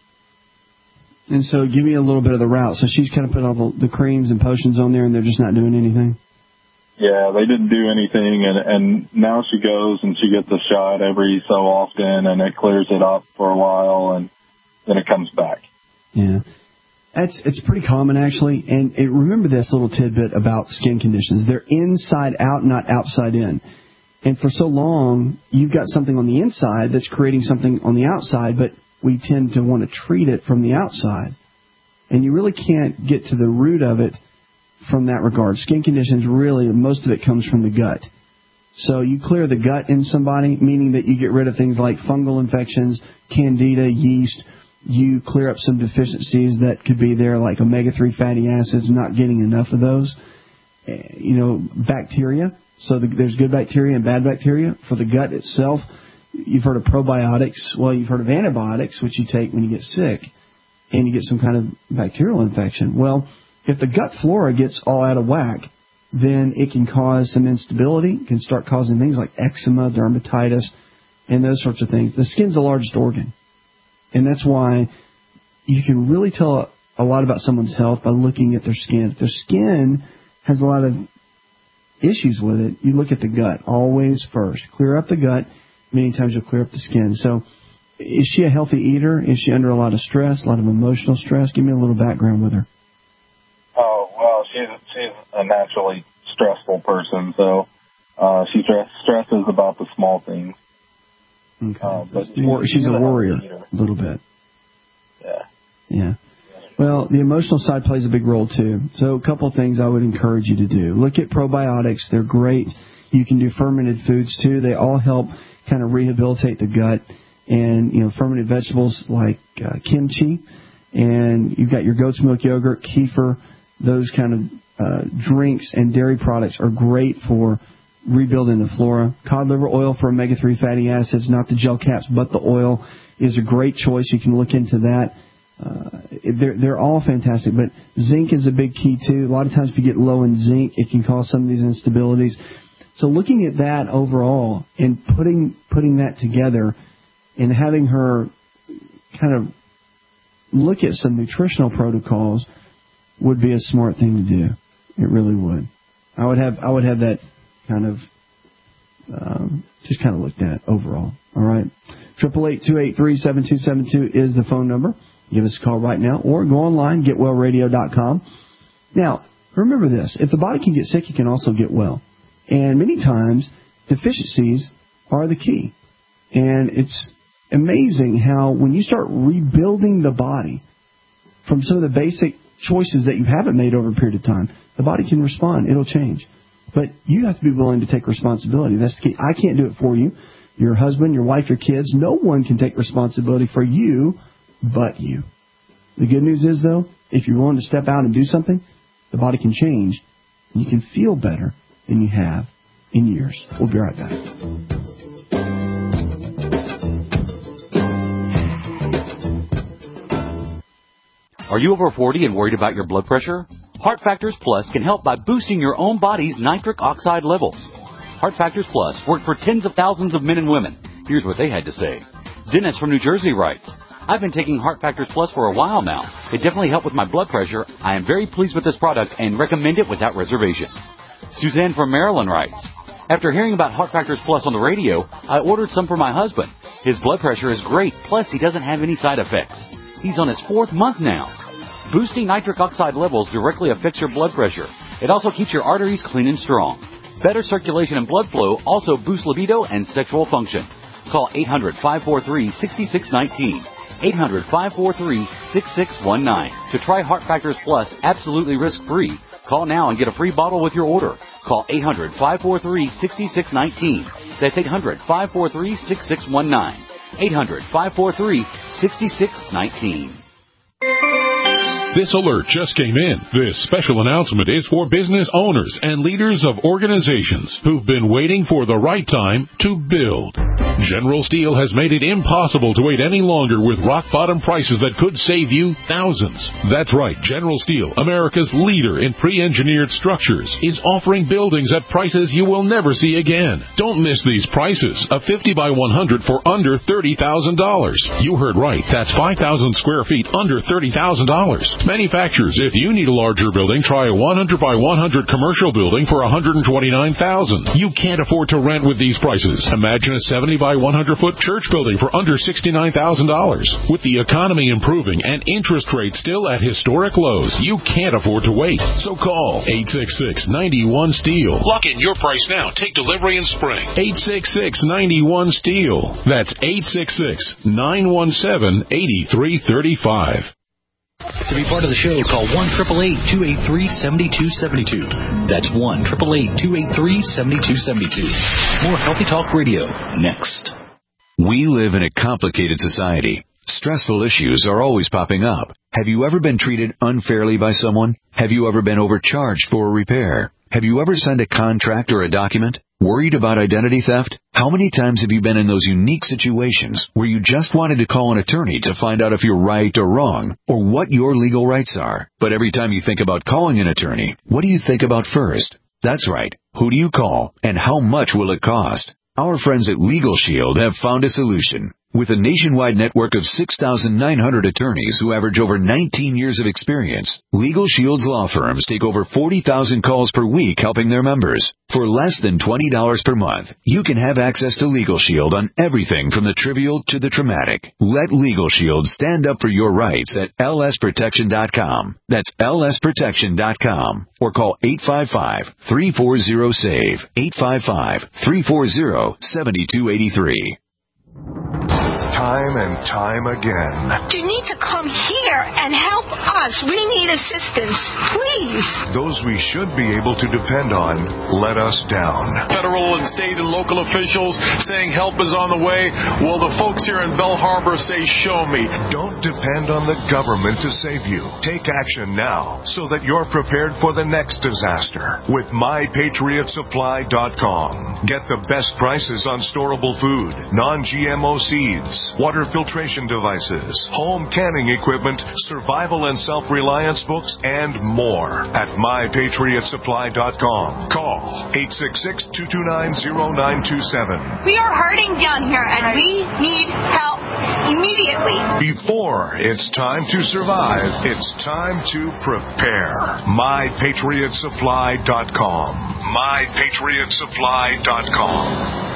And so give me a little bit of the route. So she's kind of put all the, the creams and potions on there, and they're just not doing anything? Yeah, they didn't do anything, and, and now she goes and she gets a shot every so often, and it clears it up for a while, and then it comes back. Yeah. That's, it's pretty common, actually. And it, remember this little tidbit about skin conditions. They're inside out, not outside in. And for so long, you've got something on the inside that's creating something on the outside, but we tend to want to treat it from the outside. And you really can't get to the root of it from that regard. Skin conditions, really, most of it comes from the gut. So you clear the gut in somebody, meaning that you get rid of things like fungal infections, candida, yeast. You clear up some deficiencies that could be there, like omega three fatty acids, not getting enough of those. You know, bacteria. So the, there's good bacteria and bad bacteria. For the gut itself, you've heard of probiotics. Well, you've heard of antibiotics, which you take when you get sick, and you get some kind of bacterial infection. Well, if the gut flora gets all out of whack, then it can cause some instability. It can start causing things like eczema, dermatitis, and those sorts of things. The skin's the largest organ, and that's why you can really tell a lot about someone's health by looking at their skin. If their skin has a lot of issues with it, you look at the gut always first. Clear up the gut. Many times you'll clear up the skin. So is she a healthy eater? Is she under a lot of stress, a lot of emotional stress? Give me a little background with her. Oh, well, she's, she's a naturally stressful person, so uh, she stress, stresses about the small things. Okay. Uh, but she's, she's, she's a warrior a little bit. Yeah. Yeah. Well, the emotional side plays a big role, too. So a couple of things I would encourage you to do. Look at probiotics. They're great. You can do fermented foods, too. They all help kind of rehabilitate the gut. And, you know, fermented vegetables like uh, kimchi. And you've got your goat's milk yogurt, kefir. Those kind of uh, drinks and dairy products are great for rebuilding the flora. Cod liver oil for omega three fatty acids, not the gel caps, but the oil, is a great choice. You can look into that. Uh, they're, they're all fantastic, but zinc is a big key, too. A lot of times if you get low in zinc, it can cause some of these instabilities. So looking at that overall and putting putting that together and having her kind of look at some nutritional protocols would be a smart thing to do. It really would. I would have I would have that kind of um, just kind of looked at overall. All right. Triple eight two eight three seven two seven two is the phone number. Give us a call right now, or go online, get well radio dot com. Now, remember this. If the body can get sick, it can also get well. And many times, deficiencies are the key. And it's amazing how when you start rebuilding the body from some of the basic choices that you haven't made over a period of time, the body can respond. It'll change. But you have to be willing to take responsibility. That's the key. I can't do it for you. Your husband, your wife, your kids, no one can take responsibility for you but you. The good news is, though, if you're willing to step out and do something, the body can change, and you can feel better than you have in years. We'll be right back. Are you over forty and worried about your blood pressure? Heart Factors Plus can help by boosting your own body's nitric oxide levels. Heart Factors Plus worked for tens of thousands of men and women. Here's what they had to say. Dennis from New Jersey writes, I've been taking Heart Factors Plus for a while now. It definitely helped with my blood pressure. I am very pleased with this product and recommend it without reservation. Suzanne from Maryland writes, after hearing about Heart Factors Plus on the radio, I ordered some for my husband. His blood pressure is great, plus he doesn't have any side effects. He's on his fourth month now. Boosting nitric oxide levels directly affects your blood pressure. It also keeps your arteries clean and strong. Better circulation and blood flow also boosts libido and sexual function. Call eight hundred, five four three, six six one nine, eight hundred, five four three, six six one nine. To try Heart Factors Plus absolutely risk-free, call now and get a free bottle with your order. Call eight hundred, five four three, six six one nine. That's eight hundred, five four three, six six one nine. eight hundred, five four three, six six one nine. This alert just came in. This special announcement is for business owners and leaders of organizations who've been waiting for the right time to build. General Steel has made it impossible to wait any longer with rock-bottom prices that could save you thousands. That's right, General Steel, America's leader in pre-engineered structures, is offering buildings at prices you will never see again. Don't miss these prices. A fifty by one hundred for under thirty thousand dollars. You heard right. That's five thousand square feet under thirty thousand dollars. Manufacturers, if you need a larger building, try a one hundred by one hundred commercial building for one hundred twenty-nine thousand dollars. You can't afford to rent with these prices. Imagine a seventy by one hundred foot church building for under sixty-nine thousand dollars. With the economy improving and interest rates still at historic lows, you can't afford to wait. So call eight six six, nine one, STEEL. Lock in your price now. Take delivery in spring. eight six six, nine one, STEEL. That's eight six six, nine one seven, eight three three five. To be part of the show, call one eight eight eight, two eight three, seven two seven two. That's one eight eight eight, two eight three, seven two seven two. More Healthy Talk Radio next. We live in a complicated society. Stressful issues are always popping up. Have you ever been treated unfairly by someone? Have you ever been overcharged for a repair? Have you ever signed a contract or a document? Worried about identity theft? How many times have you been in those unique situations where you just wanted to call an attorney to find out if you're right or wrong, or what your legal rights are? But every time you think about calling an attorney, what do you think about first? That's right. Who do you call, and how much will it cost? Our friends at Legal Shield have found a solution. With a nationwide network of six thousand nine hundred attorneys who average over nineteen years of experience, Legal Shield's law firms take over forty thousand calls per week helping their members. For less than twenty dollars per month, you can have access to Legal Shield on everything from the trivial to the traumatic. Let Legal Shield stand up for your rights at L S protection dot com. That's L S protection dot com. Or call eight five five, three four zero, SAVE, eight five five, three four zero, seven two eight three. Time and time again. You need to come here and help us. We need assistance, please. Those we should be able to depend on let us down. Federal and state and local officials saying help is on the way. Well, the folks here in Bell Harbor say, show me. Don't depend on the government to save you. Take action now so that you're prepared for the next disaster with my patriot supply dot com. Get the best prices on storable food, non-G M O seeds, water filtration devices, home canning equipment, survival and self-reliance books, and more at my patriot supply dot com. Call eight six six, two two nine, zero nine two seven. We are hurting down here, and we need help immediately. Before it's time to survive, it's time to prepare. my patriot supply dot com. my patriot supply dot com.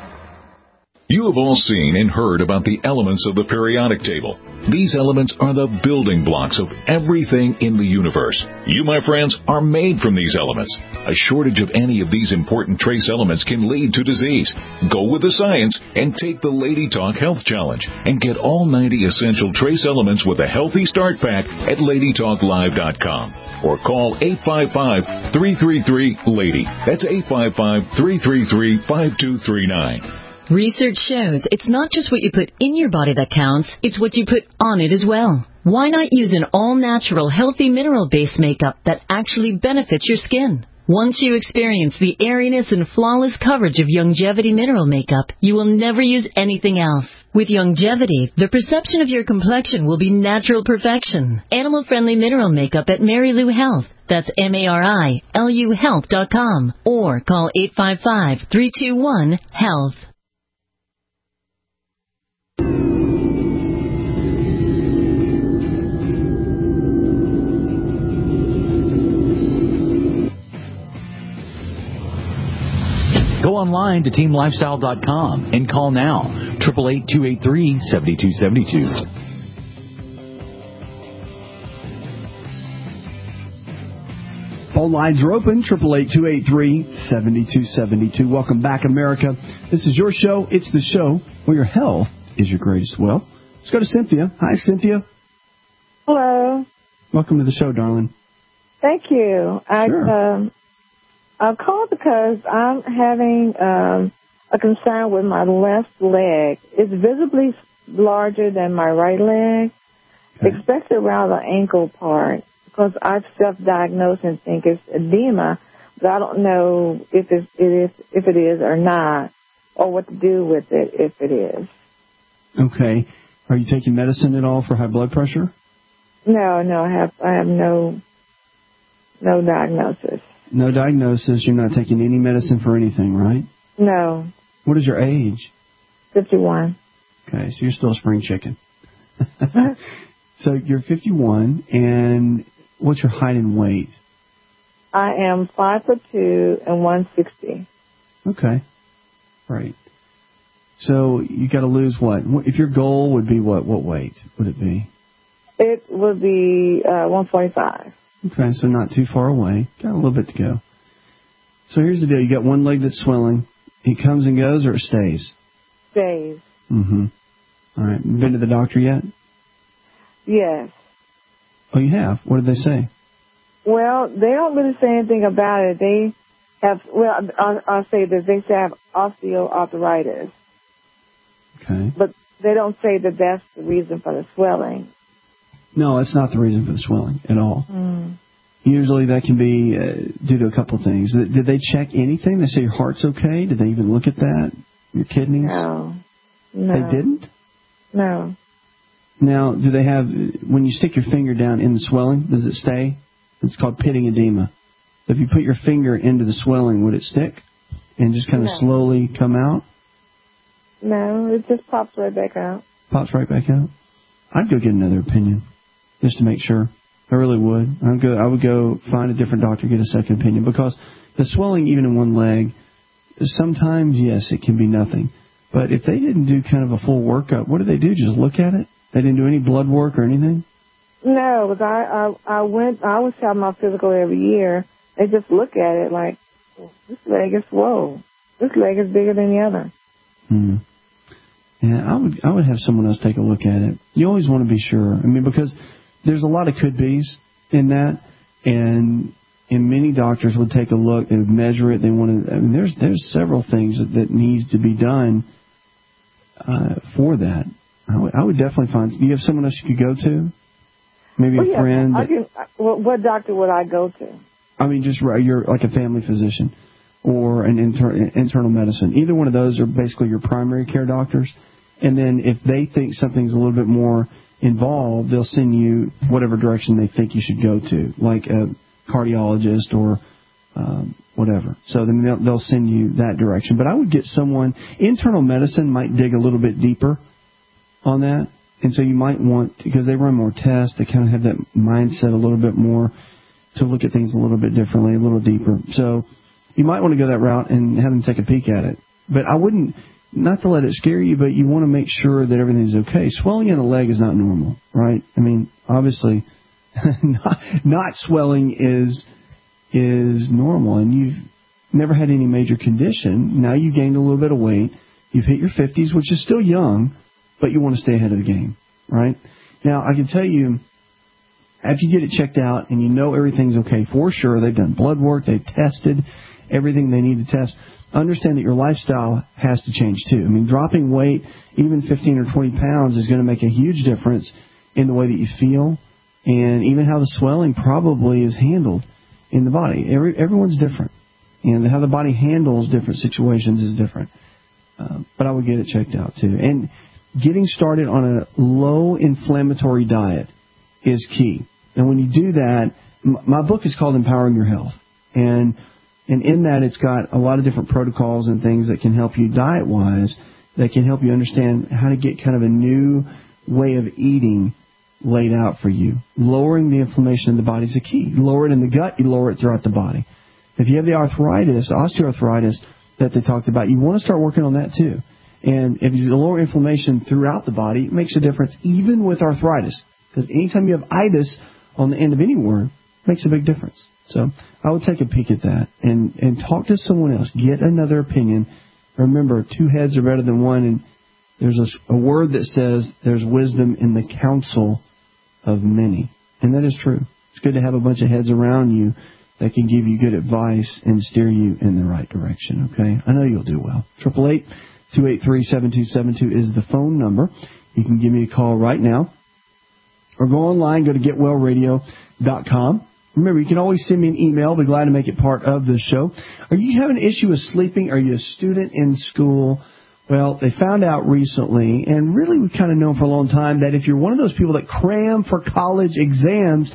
You have all seen and heard about the elements of the periodic table. These elements are the building blocks of everything in the universe. You, my friends, are made from these elements. A shortage of any of these important trace elements can lead to disease. Go with the science and take the Lady Talk Health Challenge and get all ninety essential trace elements with a healthy start pack at lady talk live dot com. Or call eight five five, three three three, LADY. That's eight five five, three three three, five two three nine. Research shows it's not just what you put in your body that counts, it's what you put on it as well. Why not use an all-natural, healthy mineral-based makeup that actually benefits your skin? Once you experience the airiness and flawless coverage of Youngevity mineral makeup, you will never use anything else. With Youngevity, the perception of your complexion will be natural perfection. Animal-friendly mineral makeup at Mary Lou Health. That's M A R I L U health dot com. Or call eight five five, three two one, HEALTH. online to team lifestyle dot com and call now, eight eight eight, two eight three, seven two seven two. Phone lines are open, eight eight eight, two eight three, seven two seven two. Welcome back, America. This is your show. It's the show where your health is your greatest wealth. Let's go to Cynthia. Hi, Cynthia. Hello. Welcome to the show, darling. Thank you. I Sure. um, I called because I'm having um, a concern with my left leg. It's visibly larger than my right leg, okay. especially around the ankle part. Because I've self-diagnosed and think it's edema, but I don't know if it, it is if it is or not, or what to do with it if it is. Okay. Are you taking medicine at all for high blood pressure? No, no, I have I have no no diagnosis. No diagnosis. You're not taking any medicine for anything, right? No. What is your age? fifty-one. Okay, so you're still a spring chicken. So you're fifty-one, and what's your height and weight? I am five foot two and one sixty. Okay, right. So you got to lose what? If your goal would be what? What weight would it be? It would be uh, one forty-five. Okay, so not too far away. Got a little bit to go. So here's the deal. You got one leg that's swelling. It comes and goes, or it stays? Stays. Mm-hmm. All right. Been to the doctor yet? Yes. Oh, you have? What did they say? Well, they don't really say anything about it. They have, well, I'll, I'll say this. They say I have osteoarthritis. Okay. But they don't say that that's the reason for the swelling. No, it's not the reason for the swelling at all. Mm. Usually that can be uh, due to a couple of things. Did, did they check anything? They say your heart's okay? Did they even look at that? Your kidneys? No. No. They didn't? No. Now, do they have, when you stick your finger down in the swelling, does it stay? It's called pitting edema. If you put your finger into the swelling, would it stick and just kind of No. slowly come out? No, it just pops right back out. Pops right back out? I'd go get another opinion just to make sure. I really would. I'd go, I would go find a different doctor, get a second opinion, because the swelling, even in one leg, sometimes, yes, it can be nothing. But if they didn't do kind of a full workup, what did they do? Just look at it? They didn't do any blood work or anything? No, because I, I, I went, I always have my physical every year. They just look at it like, this leg is swole. This leg is bigger than the other. Hmm. Yeah, I would I would have someone else take a look at it. You always want to be sure. I mean, because there's a lot of could-bes in that, and and many doctors would take a look, they would measure it, they want to, I mean, there's there's several things that, that needs to be done uh, for that. I would, I would definitely find, do you have someone else you could go to? Maybe well, a yeah, friend? I can, what, what doctor would I go to? I mean, just you're like a family physician or an inter, internal medicine. Either one of those are basically your primary care doctors. And then if they think something's a little bit more involved, they'll send you whatever direction they think you should go to, like a cardiologist or um, whatever. So then they'll, they'll send you that direction. But I would get someone, internal medicine might dig a little bit deeper on that. And so you might want, because they run more tests, they kind of have that mindset a little bit more to look at things a little bit differently, a little deeper. So you might want to go that route and have them take a peek at it. But I wouldn't, not to let it scare you, but you want to make sure that everything's okay. Swelling in a leg is not normal, right? I mean, obviously, not, not swelling is is normal, and you've never had any major condition. Now you've gained a little bit of weight. You've hit your fifties, which is still young, but you want to stay ahead of the game, right? Now, I can tell you, after you get it checked out and you know everything's okay for sure, they've done blood work, they've tested everything they need to test, understand that your lifestyle has to change too. I mean, dropping weight, even fifteen or twenty pounds, is going to make a huge difference in the way that you feel and even how the swelling probably is handled in the body. Every, everyone's different, and how the body handles different situations is different. Uh, but I would get it checked out too. And getting started on a low inflammatory diet is key. And when you do that, m- my book is called Empowering Your Health. And And in that, it's got a lot of different protocols and things that can help you diet-wise, that can help you understand how to get kind of a new way of eating laid out for you. Lowering the inflammation in the body is the key. You lower it in the gut, you lower it throughout the body. If you have the arthritis, osteoarthritis, that they talked about, you want to start working on that too. And if you lower inflammation throughout the body, it makes a difference even with arthritis. Because anytime you have itis on the end of any word, it makes a big difference. So I would take a peek at that and, and talk to someone else. Get another opinion. Remember, two heads are better than one. And there's a, a word that says there's wisdom in the counsel of many. And that is true. It's good to have a bunch of heads around you that can give you good advice and steer you in the right direction, okay? I know you'll do well. eight eight eight, two eight three, seven two seven two is the phone number. You can give me a call right now. Or go online, go to get well radio dot com. Remember, you can always send me an email. I'll be glad to make it part of the show. Are you having an issue with sleeping? Are you a student in school? Well, they found out recently, and really we've kind of known for a long time, that if you're one of those people that cram for college exams,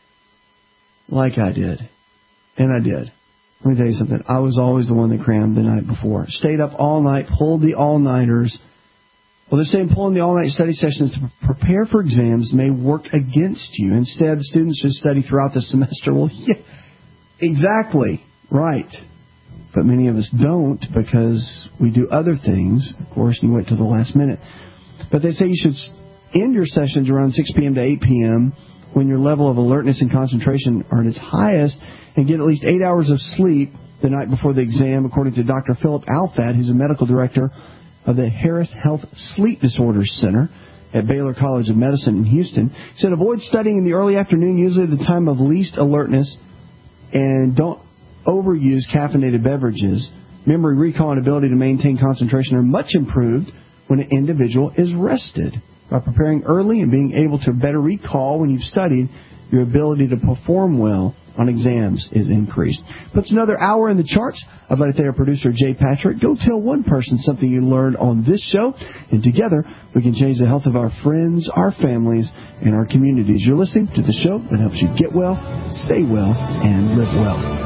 like I did, and I did. Let me tell you something. I was always the one that crammed the night before. Stayed up all night, pulled the all-nighters. Well, they're saying pulling the all-night study sessions to prepare for exams may work against you. Instead, students should study throughout the semester. Well, yeah, exactly. Right. But many of us don't because we do other things, of course, and you wait till the last minute. But they say you should end your sessions around six p.m. to eight p.m. when your level of alertness and concentration are at its highest, and get at least eight hours of sleep the night before the exam, according to Doctor Philip Alfad, who's a medical director of the Harris Health Sleep Disorders Center at Baylor College of Medicine in Houston. He said, avoid studying in the early afternoon, usually the time of least alertness, and don't overuse caffeinated beverages. Memory, recall, and ability to maintain concentration are much improved when an individual is rested. By preparing early and being able to better recall when you've studied, your ability to perform well on exams is increased. Puts another hour in the charts. I'd like to thank our producer, Jay Patrick. Go tell one person something you learned on this show, and together we can change the health of our friends, our families, and our communities. You're listening to the show that helps you get well, stay well, and live well.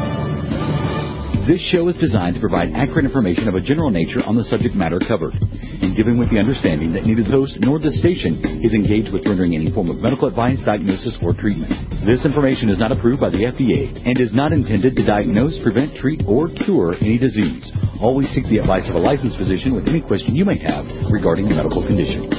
This show is designed to provide accurate information of a general nature on the subject matter covered, and given with the understanding that neither the host nor the station is engaged with rendering any form of medical advice, diagnosis, or treatment. This information is not approved by the F D A and is not intended to diagnose, prevent, treat, or cure any disease. Always seek the advice of a licensed physician with any question you may have regarding a medical condition.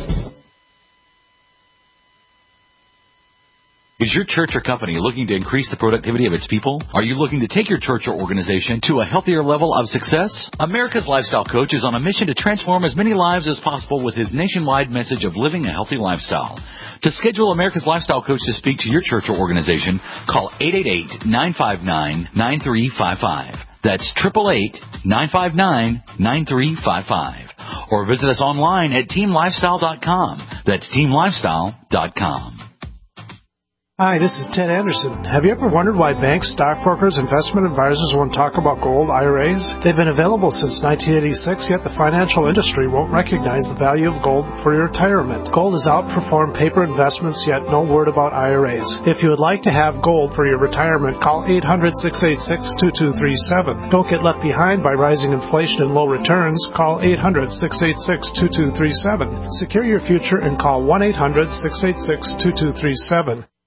Is your church or company looking to increase the productivity of its people? Are you looking to take your church or organization to a healthier level of success? America's Lifestyle Coach is on a mission to transform as many lives as possible with his nationwide message of living a healthy lifestyle. To schedule America's Lifestyle Coach to speak to your church or organization, call eight eight eight, nine five nine, nine three five five. That's eight eight eight, nine five nine, nine three five five. Or visit us online at team lifestyle dot com. That's team lifestyle dot com. Hi, this is Ted Anderson. Have you ever wondered why banks, stockbrokers, investment advisors won't talk about gold I R As? They've been available since nineteen eighty-six, yet the financial industry won't recognize the value of gold for your retirement. Gold has outperformed paper investments, yet no word about I R As. If you would like to have gold for your retirement, call eight hundred, six eight six, two two three seven. Don't get left behind by rising inflation and low returns. Call eight hundred, six eight six, two two three seven. Secure your future and call one eight hundred, six eight six, two two three seven.